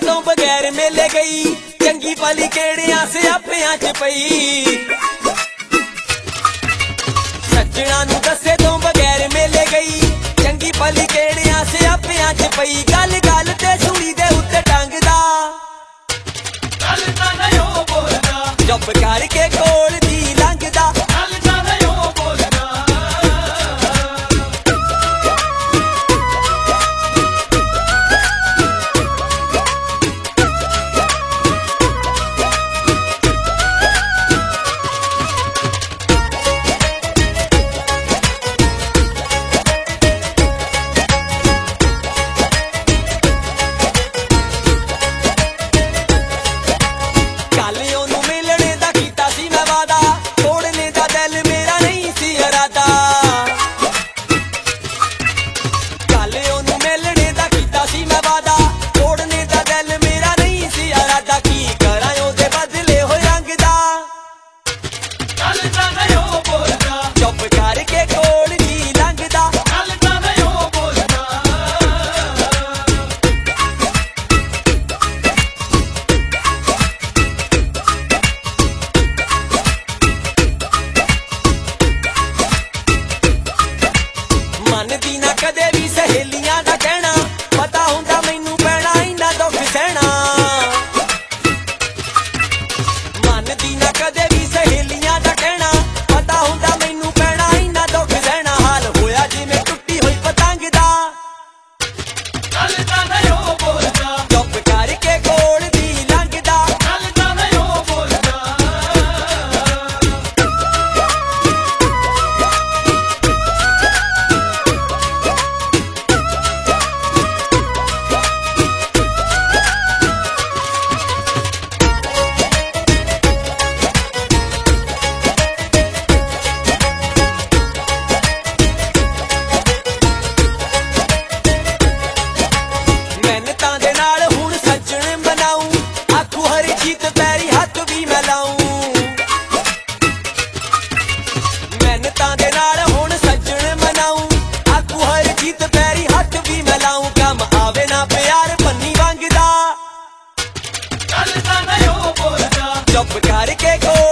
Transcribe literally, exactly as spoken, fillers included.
तो बगैर मेले गई, चंगी भली केड़ियां सियापियां च पई। सज्जणा नूं दस्से तो बगैर मेले गई, चंगी भली केड़ियां सियापियां च पई। गल गल ते सूली दे उत्ते टंगदा, गल तां नहीं ओ बोलदा, चुप करके कोल दी लंघदा, गल तां नहीं ओ बोलदा। मनदी ना कदे भी सहेलियां दा कहना, पता हुंदा मैनू पैना इन्ना दुख सहना। मनदी ना कदे भी सहेलियां दा कहना, पता हुंदा मैनू पैना इन्ना दुख सहना। हाल होया जिवें टुट्टी होई पतंग दा, गल तां नहीं ओ बोलदा, चुप करके कोल दी लंघदा, गल तां नहीं ओ बोलदा। ਮਿਹਨਤਾਂ ਦੇ ਨਾਲ ਹੁਣ ਸੱਜਣ ਬਣਾਊਂ, ਆਖੂ ਹਰਜੀਤ ਪੈਰੀ ਹੱਥ ਵੀ ਮੈਂ ਲਾਊਂ। ਮਿਹਨਤਾਂ ਦੇ ਨਾਲ ਹੁਣ ਸੱਜਣ ਬਣਾਊਂ, ਆਖੂ ਹਰਜੀਤ ਪੈਰੀ ਹੱਥ ਵੀ ਮੈਂ ਲਾਊਂ। ਕੰਮ ਆਵੇ ਨਾ ਪਿਆਰ ਪੰਨੀ ਵੰਗਦਾ, ਗੱਲ ਤਾਂ ਨਹੀਂ ਉਹ ਬੋਲਦਾ, ਚੁੱਪ ਕਰਕੇ ਕੋ